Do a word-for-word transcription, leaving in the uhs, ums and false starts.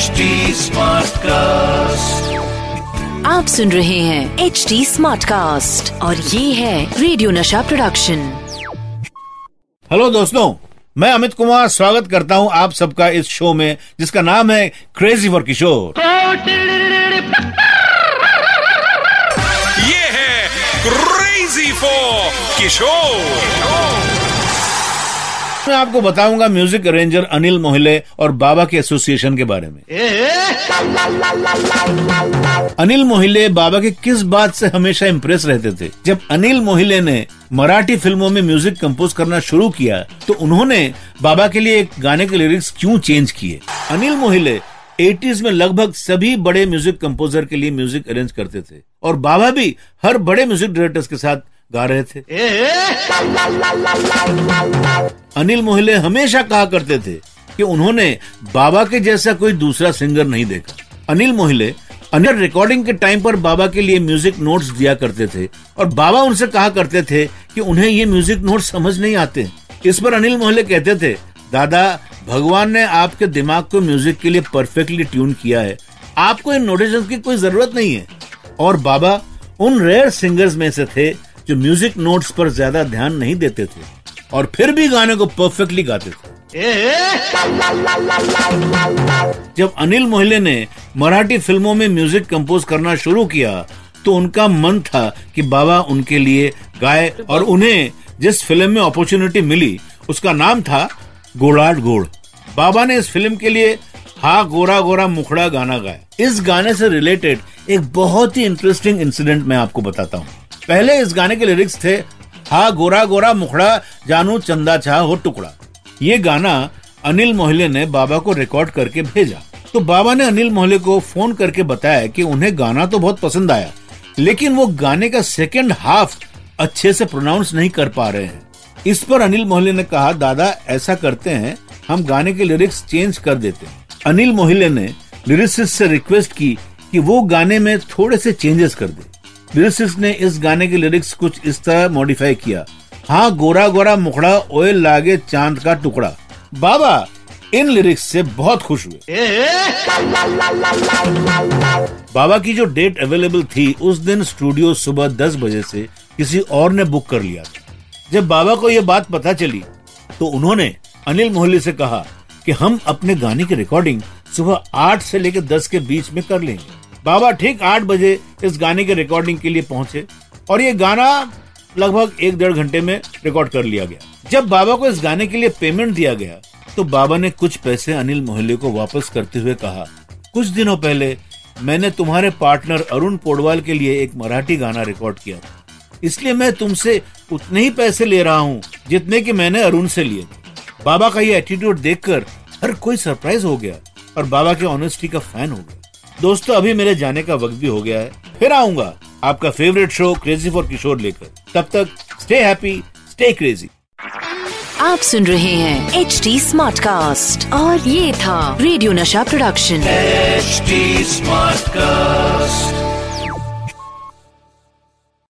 H D smart cast, आप सुन रहे हैं एच डी स्मार्ट कास्ट और ये है रेडियो नशा प्रोडक्शन। हेलो दोस्तों, मैं अमित कुमार स्वागत करता हूं आप सबका इस शो में जिसका नाम है क्रेजी फॉर किशोर। ये है क्रेजी फॉर किशोर। मैं आपको बताऊंगा म्यूजिक अरेंजर अनिल मोहिले और बाबा के एसोसिएशन के बारे में। अनिल मोहिले बाबा के किस बात से हमेशा इम्प्रेस रहते थे? जब अनिल मोहिले ने मराठी फिल्मों में म्यूजिक कंपोज करना शुरू किया तो उन्होंने बाबा के लिए एक गाने के लिरिक्स क्यों चेंज किए? अनिल मोहिले एटीज़ में लगभग सभी बड़े म्यूजिक कंपोजर के लिए म्यूजिक अरेंज करते थे और बाबा भी हर बड़े म्यूजिक डायरेक्टर्स के साथ गा रहे थे। अनिल मोहिले हमेशा कहा करते थे कि उन्होंने बाबा के जैसा कोई दूसरा सिंगर नहीं देखा। अनिल मोहिले अन्य रिकॉर्डिंग के टाइम पर बाबा के लिए म्यूजिक नोट्स दिया करते थे और बाबा उनसे कहा करते थे कि उन्हें ये म्यूजिक नोट्स समझ नहीं आते। इस पर अनिल मोहिले कहते थे, दादा, भगवान ने आपके दिमाग को म्यूजिक के लिए परफेक्टली ट्यून किया है, आपको इन नोटेशंस की कोई जरूरत नहीं है। और बाबा उन रेयर सिंगर्स में से थे जो म्यूजिक नोट्स पर ज्यादा ध्यान नहीं देते थे और फिर भी गाने को परफेक्टली गाते थे। जब अनिल मोहिले ने मराठी फिल्मों में म्यूजिक कंपोज करना शुरू किया तो उनका मन था कि बाबा उनके लिए गाए और उन्हें जिस फिल्म में अपॉर्चुनिटी मिली उसका नाम था गोड़ाट गोड़। बाबा ने इस फिल्म के लिए हा गोरा गोरा मुखड़ा गाना गाया। इस गाने से रिलेटेड एक बहुत ही इंटरेस्टिंग इंसिडेंट मैं आपको बताता हूँ। पहले इस गाने के लिरिक्स थे, हा गोरा गोरा मुखड़ा जानू चंदा चाह हो टुकड़ा। ये गाना अनिल मोहिले ने बाबा को रिकॉर्ड करके भेजा तो बाबा ने अनिल मोहिले को फोन करके बताया कि उन्हें गाना तो बहुत पसंद आया लेकिन वो गाने का सेकंड हाफ अच्छे से प्रोनाउंस नहीं कर पा रहे हैं। इस पर अनिल मोहिले ने कहा, दादा ऐसा करते हैं, हम गाने के लिरिक्स चेंज कर देते हैं। अनिल मोहिले ने लिरिसिस्ट से रिक्वेस्ट की कि वो गाने में थोड़े से चेंजेस कर दे। लिरिसिस्ट ने इस गाने के लिरिक्स कुछ इस तरह मॉडिफाई किया, हाँ गोरा गोरा मुखड़ा ओए लागे चांद का टुकड़ा। बाबा इन लिरिक्स से बहुत खुश हुए। बाबा की जो डेट अवेलेबल थी उस दिन स्टूडियो सुबह दस बजे से किसी और ने बुक कर लिया था। जब बाबा को ये बात पता चली तो उन्होंने अनिल मोहिले से कहा कि हम अपने गाने की रिकॉर्डिंग सुबह आठ से लेकर दस के बीच में कर लेंगे। बाबा ठीक आठ बजे इस गाने के रिकॉर्डिंग के लिए पहुंचे और ये गाना लगभग एक डेढ़ घंटे में रिकॉर्ड कर लिया गया। जब बाबा को इस गाने के लिए पेमेंट दिया गया तो बाबा ने कुछ पैसे अनिल मोहिले को वापस करते हुए कहा, कुछ दिनों पहले मैंने तुम्हारे पार्टनर अरुण पोडवाल के लिए एक मराठी गाना रिकॉर्ड किया था, इसलिए मैं तुमसे उतने ही पैसे ले रहा हूँ जितने कि मैंने अरुण से लिए थे। बाबा का ये एटीट्यूड देखकर हर कोई सरप्राइज हो गया और बाबा के ऑनेस्टी का फैन हो गया। दोस्तों, अभी मेरे जाने का वक्त भी हो गया है, फिर आऊंगा आपका favourite show crazy for Kishore लेकर। तब तक स्टे हैप्पी, स्टे क्रेजी। आप सुन रहे हैं एच डी स्मार्ट कास्ट और ये था radio Nasha production H D smart cast.